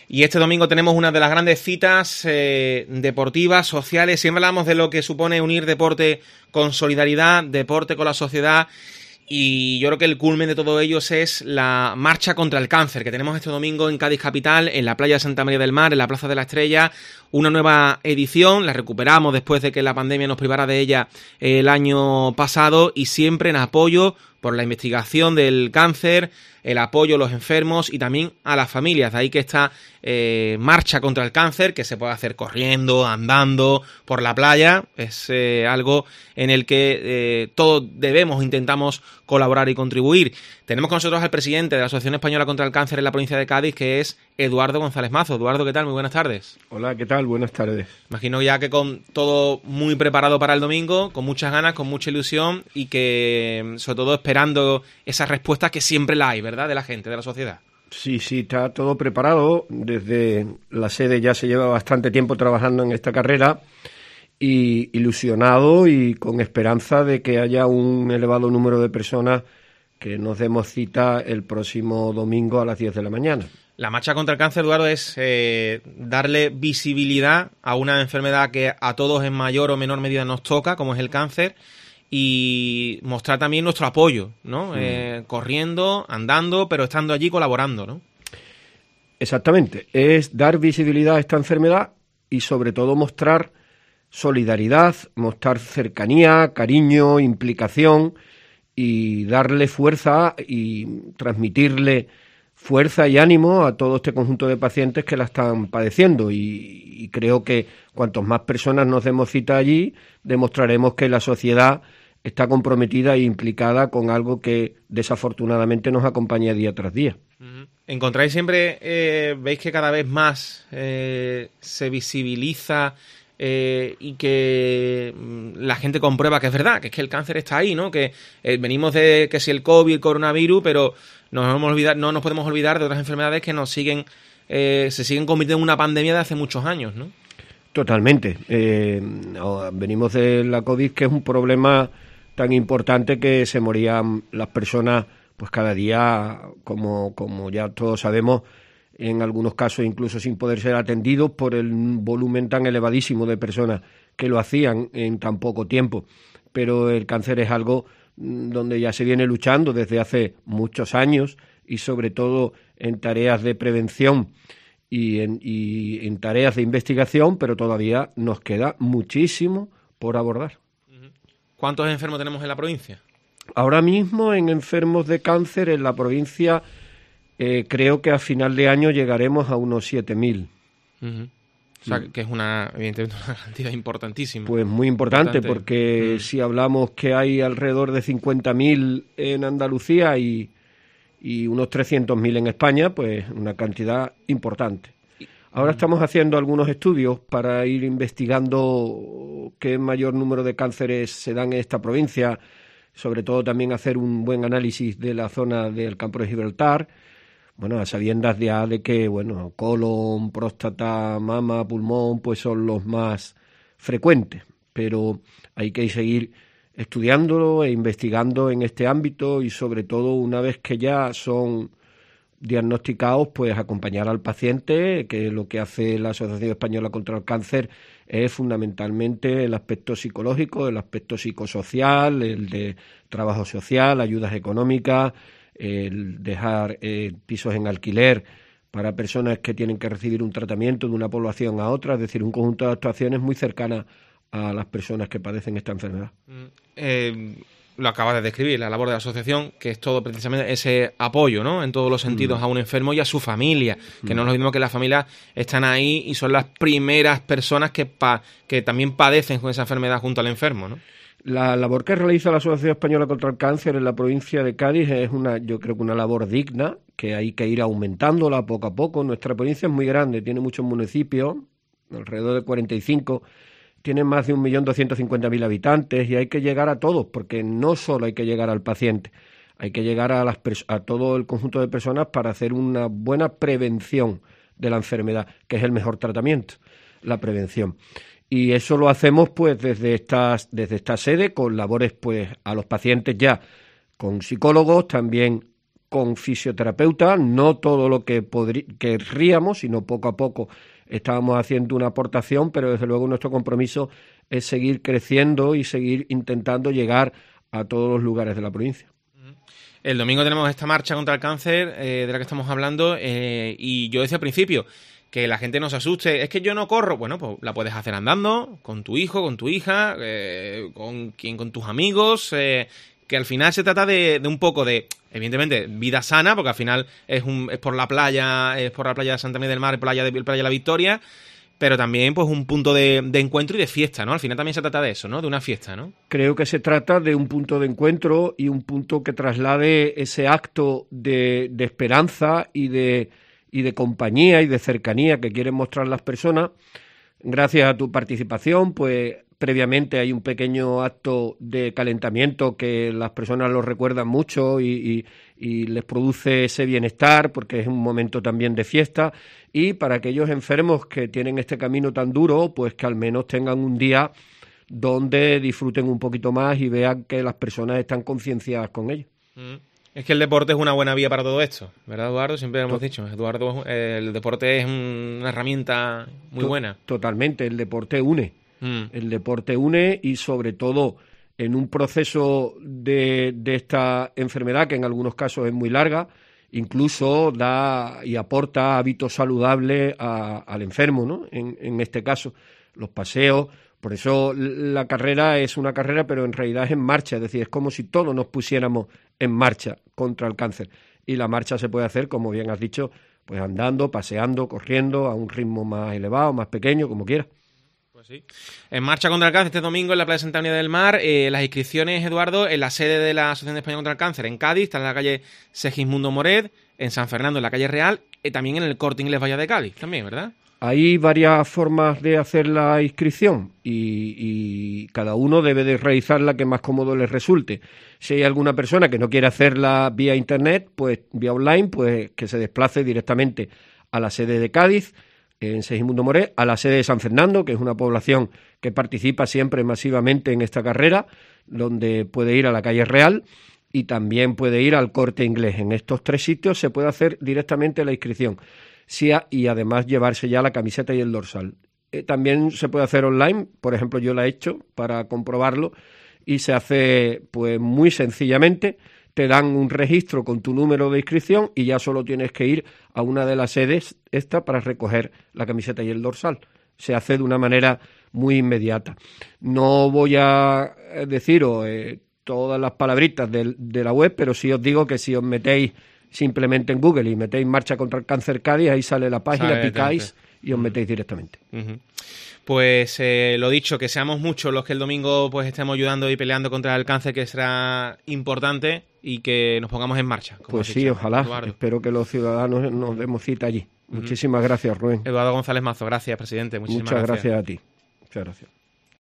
Y este domingo tenemos una de las grandes citas deportivas, sociales. Siempre hablamos de lo que supone unir deporte con solidaridad, deporte con la sociedad. Y yo creo que el culmen de todo ello es la marcha contra el cáncer que tenemos este domingo en Cádiz capital, en la playa de Santa María del Mar, en la Plaza de la Estrella. Una nueva edición, la recuperamos después de que la pandemia nos privara de ella el año pasado, y siempre en apoyo por la investigación del cáncer, el apoyo a los enfermos y también a las familias. De ahí que esta marcha contra el cáncer, que se puede hacer corriendo, andando por la playa, es algo en el que todos intentamos colaborar y contribuir. Tenemos con nosotros al presidente de la Asociación Española contra el Cáncer en la provincia de Cádiz, que es Eduardo González Mazo. Eduardo, ¿qué tal? Muy buenas tardes. Hola, ¿qué tal? Buenas tardes. Imagino ya que con todo muy preparado para el domingo, con muchas ganas, con mucha ilusión y que sobre todo esperando esas respuestas que siempre la hay, ¿verdad?, de la gente, de la sociedad. Sí, está todo preparado. Desde la sede ya se lleva bastante tiempo trabajando en esta carrera y ilusionado y con esperanza de que haya un elevado número de personas que nos demos cita el próximo domingo a las 10 de la mañana. La marcha contra el cáncer, Eduardo, es darle visibilidad a una enfermedad que a todos en mayor o menor medida nos toca, como es el cáncer, y mostrar también nuestro apoyo, ¿no? Corriendo, andando, pero estando allí colaborando, ¿no? Exactamente, es dar visibilidad a esta enfermedad y sobre todo mostrar solidaridad, mostrar cercanía, cariño, implicación y darle fuerza y transmitirle fuerza y ánimo a todo este conjunto de pacientes que la están padeciendo, y creo que cuantos más personas nos demos cita allí, demostraremos que la sociedad está comprometida e implicada con algo que desafortunadamente nos acompaña día tras día. ¿Encontráis siempre, veis que cada vez más se visibiliza y que la gente comprueba que es verdad, que es que el cáncer está ahí, ¿no? Que venimos de que si el COVID, el coronavirus, pero no nos podemos olvidar de otras enfermedades que nos siguen se siguen convirtiendo en una pandemia de hace muchos años, ¿no? Totalmente. Venimos de la COVID, que es un problema tan importante que se morían las personas pues cada día, como ya todos sabemos, en algunos casos incluso sin poder ser atendidos por el volumen tan elevadísimo de personas que lo hacían en tan poco tiempo. Pero el cáncer es algo donde ya se viene luchando desde hace muchos años, y sobre todo en tareas de prevención y en tareas de investigación, pero todavía nos queda muchísimo por abordar. ¿Cuántos enfermos tenemos en la provincia? Ahora mismo en enfermos de cáncer en la provincia creo que a final de año llegaremos a unos 7.000. O sea, que es evidentemente una cantidad importantísima. Pues muy importante, porque si hablamos que hay alrededor de 50.000 en Andalucía y unos 300.000 en España, pues una cantidad importante. Ahora estamos haciendo algunos estudios para ir investigando qué mayor número de cánceres se dan en esta provincia, sobre todo también hacer un buen análisis de la zona del campo de Gibraltar, bueno, a sabiendas ya de que, bueno, colon, próstata, mama, pulmón, pues son los más frecuentes, pero hay que seguir estudiándolo e investigando en este ámbito, y sobre todo una vez que ya son diagnosticados, pues acompañar al paciente, que lo que hace la Asociación Española contra el Cáncer es fundamentalmente el aspecto psicológico, el aspecto psicosocial, el de trabajo social, ayudas económicas, el dejar pisos en alquiler para personas que tienen que recibir un tratamiento de una población a otra, es decir, un conjunto de actuaciones muy cercanas a las personas que padecen esta enfermedad. Lo acabas de describir, la labor de la asociación, que es todo precisamente ese apoyo, ¿no?, en todos los sentidos a un enfermo y a su familia, que no es lo mismo que las familias están ahí y son las primeras personas que también padecen con esa enfermedad junto al enfermo, ¿no? La labor que realiza la Asociación Española contra el Cáncer en la provincia de Cádiz es yo creo que una labor digna, que hay que ir aumentándola poco a poco. Nuestra provincia es muy grande, tiene muchos municipios, alrededor de 45, tiene más de 1.250.000 habitantes, y hay que llegar a todos, porque no solo hay que llegar al paciente, hay que llegar a todo el conjunto de personas para hacer una buena prevención de la enfermedad, que es el mejor tratamiento, la prevención. Y eso lo hacemos pues desde esta sede, con labores pues a los pacientes ya con psicólogos, también con fisioterapeuta, no todo lo que querríamos, sino poco a poco estábamos haciendo una aportación, pero desde luego nuestro compromiso es seguir creciendo y seguir intentando llegar a todos los lugares de la provincia. El domingo tenemos esta marcha contra el cáncer de la que estamos hablando y yo decía al principio que la gente no se asuste. Es que yo no corro. Bueno, pues la puedes hacer andando, con tu hijo, con tu hija, con tus amigos, que al final se trata de un poco de, evidentemente, vida sana, porque al final es por la playa de Santa María del Mar, playa de la Victoria, pero también pues un punto de encuentro y de fiesta, ¿no? Al final también se trata de eso, ¿no? De una fiesta, ¿no? Creo que se trata de un punto de encuentro y un punto que traslade ese acto de esperanza y de compañía y de cercanía que quieren mostrar las personas. Gracias a tu participación, pues previamente hay un pequeño acto de calentamiento que las personas lo recuerdan mucho y les produce ese bienestar porque es un momento también de fiesta, y para aquellos enfermos que tienen este camino tan duro, pues que al menos tengan un día donde disfruten un poquito más y vean que las personas están concienciadas con ello. Es que el deporte es una buena vía para todo esto, ¿verdad, Eduardo? Siempre lo hemos dicho, Eduardo, el deporte es una herramienta muy buena. Totalmente, el deporte une. El deporte une y sobre todo en un proceso de esta enfermedad que en algunos casos es muy larga, incluso da y aporta hábitos saludables al enfermo, ¿no? En este caso, los paseos. Por eso la carrera es una carrera, pero en realidad es en marcha, es decir, es como si todos nos pusiéramos en marcha contra el cáncer. Y la marcha se puede hacer, como bien has dicho, pues andando, paseando, corriendo, a un ritmo más elevado, más pequeño, como quieras. Pues sí. En marcha contra el cáncer este domingo en la playa de Santa María del Mar. Las inscripciones, Eduardo, en la sede de la Asociación de España contra el Cáncer en Cádiz, está en la calle Segismundo Moret, en San Fernando, en la calle Real, y también en el Corte Inglés Valle de Cádiz, también, ¿verdad? Hay varias formas de hacer la inscripción y cada uno debe de realizar la que más cómodo les resulte. Si hay alguna persona que no quiere hacerla vía internet, pues vía online, pues que se desplace directamente a la sede de Cádiz, en Segismundo Moret, a la sede de San Fernando, que es una población que participa siempre masivamente en esta carrera, donde puede ir a la calle Real y también puede ir al Corte Inglés. En estos tres sitios se puede hacer directamente la inscripción. Sí, y además llevarse ya la camiseta y el dorsal. También se puede hacer online, por ejemplo yo la he hecho para comprobarlo y se hace pues muy sencillamente, te dan un registro con tu número de inscripción y ya solo tienes que ir a una de las sedes para recoger la camiseta y el dorsal. Se hace de una manera muy inmediata. No voy a deciros todas las palabritas de la web, pero sí os digo que si os metéis simplemente en Google y metéis Marcha contra el Cáncer Cádiz, ahí sale la página, picáis y os metéis directamente. Pues lo dicho, que seamos muchos los que el domingo pues estemos ayudando y peleando contra el cáncer, que será importante, y que nos pongamos en marcha. Pues sí, ojalá. Eduardo. Espero que los ciudadanos nos demos cita allí. Muchísimas gracias, Rubén. Eduardo González Mazo, gracias, presidente. Muchas gracias a ti. Muchas gracias.